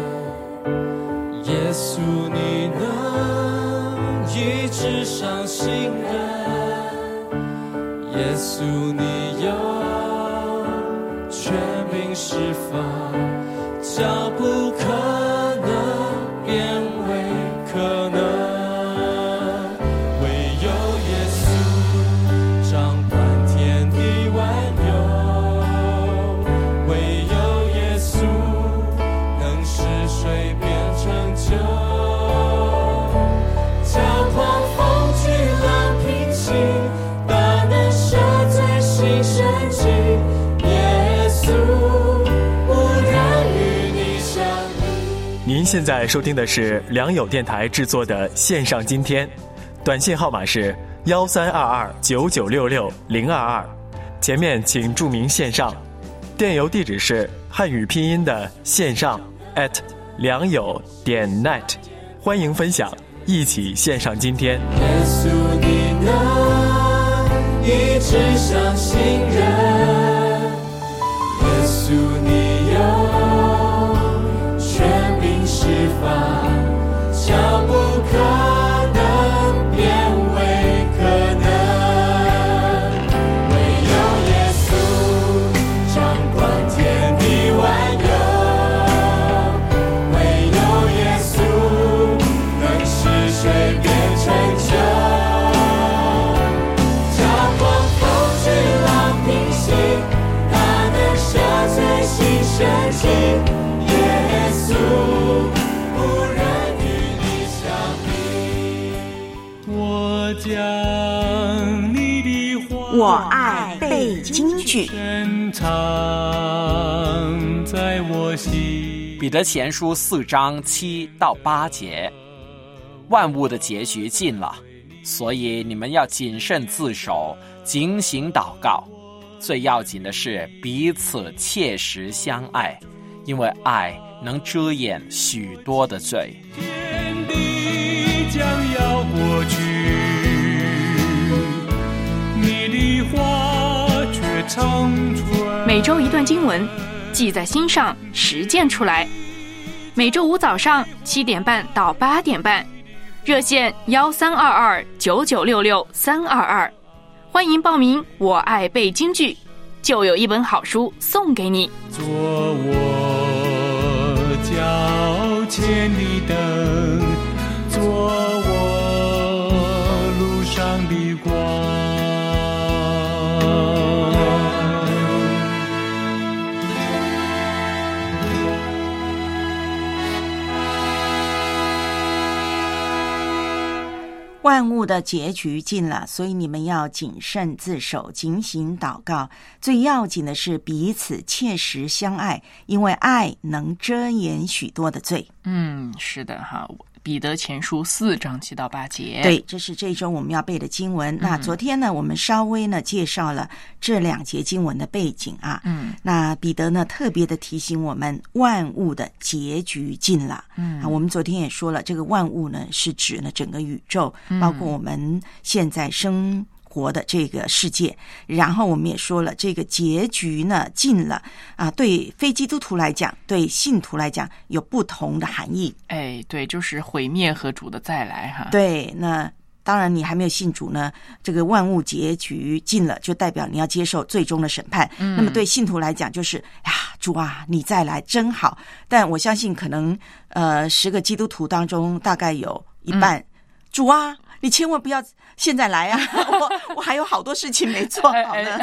耶稣你能医治伤心人，耶稣你有权柄释放，叫不可能变为可能。唯有耶稣掌管天地万有，唯有耶稣能使水变成酒，叫狂风巨浪平息，大能赦罪新生机。耶稣您现在收听的是良友电台制作的线上今天，短信号码是13229966-022，前面请注明线上，电邮地址是汉语拼音的线上良友.net， 欢迎分享，一起线上今天。 耶稣你能医治伤心人，耶稣你有权柄释放，叫不可能变为可能。唯有耶稣掌管天地万有，唯有耶稣能使水变成酒，叫狂风巨浪平息，大能赦罪新生机。耶稣无人与你相比，我将你的话， 我爱背京剧， 深藏在我心。 彼得前书4章7到8节，万物的结局近了，所以你们要谨慎自守，警醒祷告。最要紧的是彼此切实相爱，因为爱能遮掩许多的罪。 天地将要过去，你的话却长存。 每周一段经文，记在心上，实践出来。每周五早上7点半到8点半，热线13229966-322，欢迎报名。我爱背京剧，就有一本好书送给你。 做我脚前的灯，做我路上的光。 万物的结局近了，所以你们要谨慎自守，警醒祷告。最要紧的是彼此切实相爱，因为爱能遮掩许多的罪。 是的哈。彼得前书4章7到8节， 对，这是这一周我们要背的经文。那昨天呢，我们稍微呢介绍了这2节经文的背景啊。那彼得呢特别的提醒我们，万物的结局近了。我们昨天也说了，这个万物呢是指呢整个宇宙，包括我们现在生活的这个世界。然后我们也说了，这个结局呢近了啊，对非基督徒来讲，对信徒来讲有不同的含义。 对，就是毁灭和主的再来哈。 对，那当然你还没有信主呢，这个万物结局近了，就代表你要接受最终的审判。那么对信徒来讲，就是呀，主啊，你再来真好。但我相信可能10个基督徒当中大概有一半，主啊， 你千万不要现在来啊！我还有好多事情没做好呢。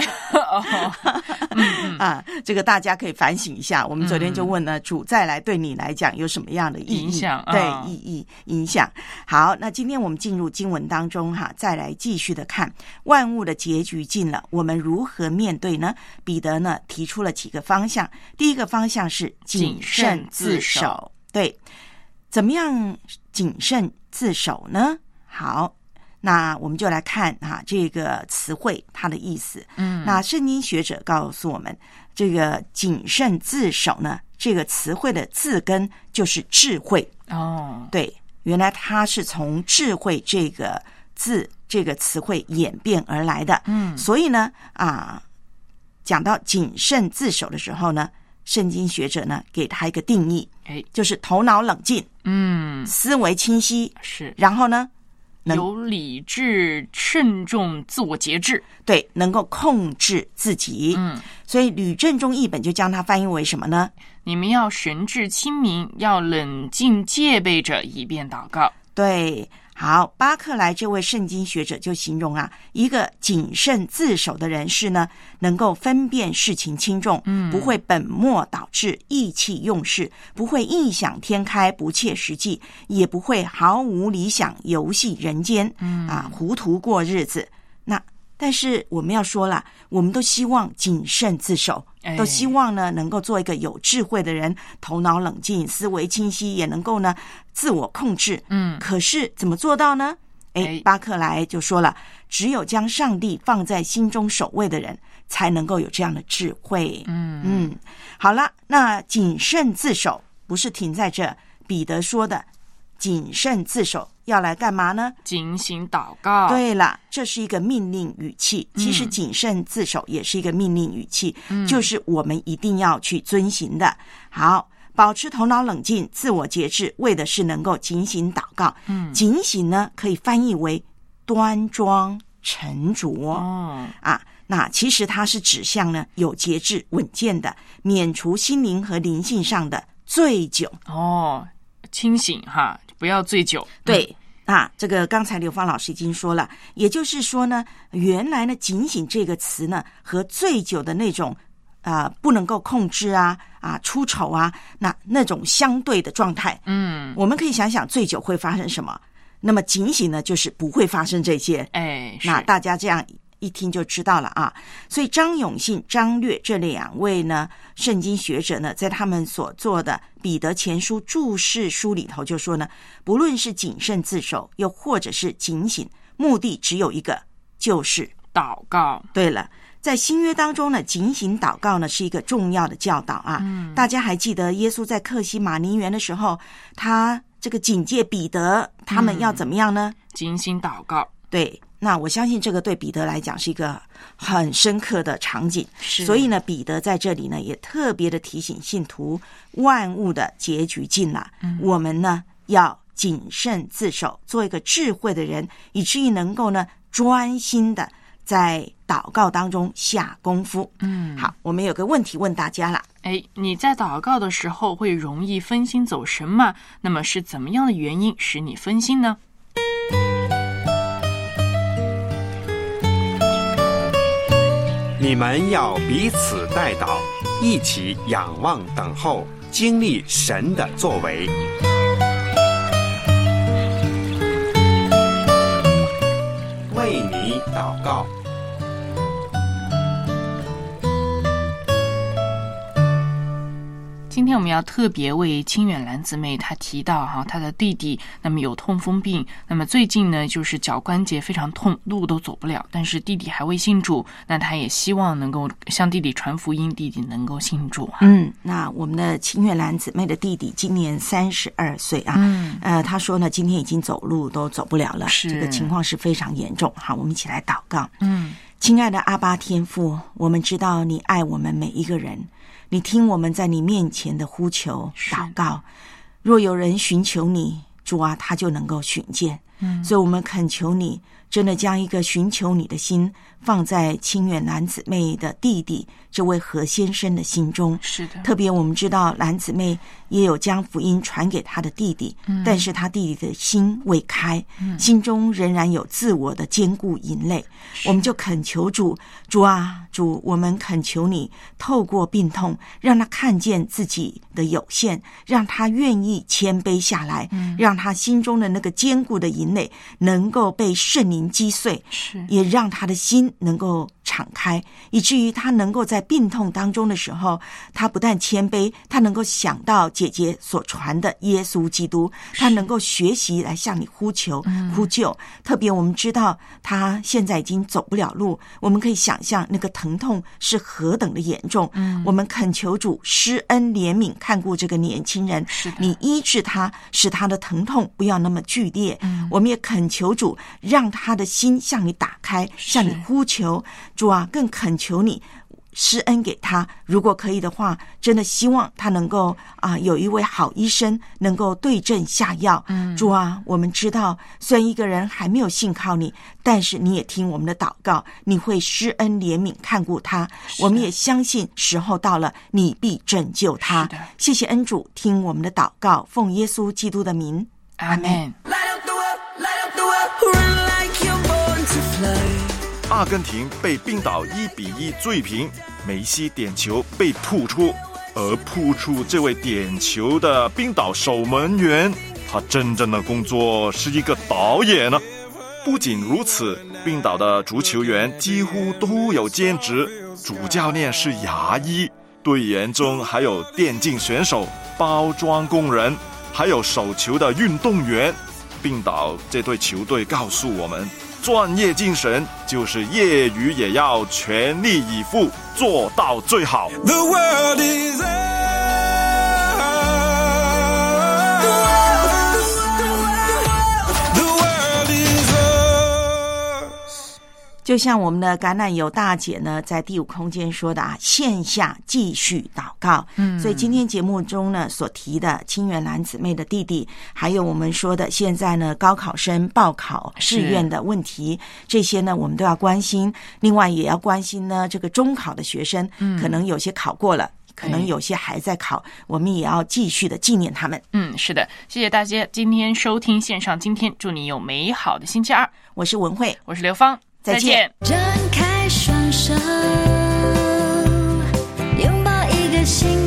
啊，这个大家可以反省一下。我们昨天就问了，主再来对你来讲有什么样的意义？ 影响？ 对，意义影响。好，那今天我们进入经文当中再来继续的看万物的结局近了，我们如何面对呢？彼得呢提出了几个方向。第一个方向是谨慎自守。对，怎么样谨慎自守呢？好，那我们就来看这个词汇它的意思。那圣经学者告诉我们，这个谨慎自守呢，这个词汇的字根就是智慧。对，原来它是从智慧这个字这个词汇演变而来的。所以呢讲到谨慎自守的时候呢，圣经学者呢给他一个定义，就是头脑冷静，思维清晰， 是， 然后呢有理智、慎重、自我节制， 对，能够控制自己。所以吕正中译本就将它翻译为什么呢？ 你们要神志清明，要冷静戒备着，以便祷告。 对。好，巴克莱这位圣经学者就形容一个谨慎自守的人士呢，能够分辨事情轻重，不会本末倒置、意气用事，不会异想天开、不切实际，也不会毫无理想、游戏人间，糊涂过日子。但是我们要说了，我们都希望谨慎自守，都希望呢能够做一个有智慧的人，头脑冷静，思维清晰，也能够呢自我控制。可是怎么做到呢？巴克莱就说了，只有将上帝放在心中首位的人，才能够有这样的智慧。好了，那谨慎自守不是停在这，彼得说的谨慎自守要来干嘛呢？ 警醒祷告。 对了，这是一个命令语气。其实谨慎自守也是一个命令语气，就是我们一定要去遵行的。好，保持头脑冷静，自我节制，为的是能够警醒祷告。警醒呢，可以翻译为端庄沉着。那其实它是指向呢有节制、稳健的，免除心灵和灵性上的醉酒。 清醒不要醉酒。 对。这个刚才刘芳老师已经说了，也就是说呢，原来呢警醒这个词呢和醉酒的那种不能够控制出丑那种相对的状态。我们可以想想醉酒会发生什么，那么警醒呢就是不会发生这些。那大家这样一听就知道了所以张永信、张略这两位呢圣经学者呢，在他们所做的彼得前书注释书里头就说呢，不论是谨慎自守，又或者是警醒，目的只有一个，就是祷告。 对了，在新约当中呢，警醒祷告呢是一个重要的教导大家还记得耶稣在客西马尼园的时候，他这个警戒彼得他们要怎么样呢？ 警醒祷告。 对，那我相信这个对彼得来讲是一个很深刻的场景，所以呢，彼得在这里呢也特别的提醒信徒，万物的结局近了，我们呢要谨慎自守，做一个智慧的人，以至于能够呢专心的在祷告当中下功夫。好，我们有个问题问大家了。 你在祷告的时候会容易分心走神吗？那么是怎么样的原因使你分心呢？ 你们要彼此代祷，一起仰望等候，经历神的作为。为你祷告。 今天我们要特别为清远兰姊妹她提到她的弟弟那么有痛风病，那么最近呢就是脚关节非常痛，路都走不了，但是弟弟还未信主，那他也希望能够向弟弟传福音，弟弟能够信主那我们的清远兰姊妹的弟弟今年32岁他说呢今天已经走路都走不了了，这个情况是非常严重。好，我们一起来祷告。亲爱的阿爸天父，我们知道你爱我们每一个人，你听我们在你面前的呼求祷告，若有人寻求你，主啊，他就能够寻见。 所以我们恳求你真的将一个寻求你的心放在清远蓝姊妹的弟弟这位何先生的心中。 是的， 特别我们知道蓝姊妹也有将福音传给他的弟弟，但是他弟弟的心未开，心中仍然有自我的坚固营垒。我们就恳求主啊，主，我们恳求你透过病痛让他看见自己的有限，让他愿意谦卑下来，让他心中的那个坚固的营垒能够被圣灵击碎，也让他的心能够敞开，以至于他能够在病痛当中的时候，他不但谦卑，他能够想到姐姐所传的耶稣基督，他能够学习来向你呼求呼救。特别我们知道他现在已经走不了路，我们可以想象那个疼痛是何等的严重。我们恳求主施恩怜悯看顾这个年轻人，你医治他，使他的疼痛不要那么剧烈。我们也恳求主让他的心向你打开，向你呼求。主啊，更恳求你施恩给他，如果可以的话，真的希望他能够有一位好医生能够对症下药。主啊，我们知道虽然一个人还没有信靠你，但是你也听我们的祷告，你会施恩怜悯看顾他，我们也相信时候到了，你必拯救他。谢谢恩主，听我们的祷告，奉耶稣基督的名，阿们。 阿根廷被冰岛1-1追平，梅西点球被扑出，而扑出这位点球的冰岛守门员，他真正的工作是一个导演呢。不仅如此，冰岛的足球员几乎都有兼职，主教练是牙医，队员中还有电竞选手、包装工人，还有手球的运动员。冰岛这队球队告诉我们，专业精神就是业余也要全力以赴，做到最好。 The world is 就像我们的橄榄油大姐呢，在第5空间说的线下继续祷告。所以今天节目中呢所提的清远蓝姊妹的弟弟，还有我们说的现在呢高考生报考志愿的问题，这些呢我们都要关心。另外也要关心呢这个中考的学生，可能有些考过了，可能有些还在考，我们也要继续的纪念他们。 是的，谢谢大家今天收听线上今天，祝你有美好的星期二。 我是文慧， 我是刘芳， 再见。 张开双手，拥抱一个新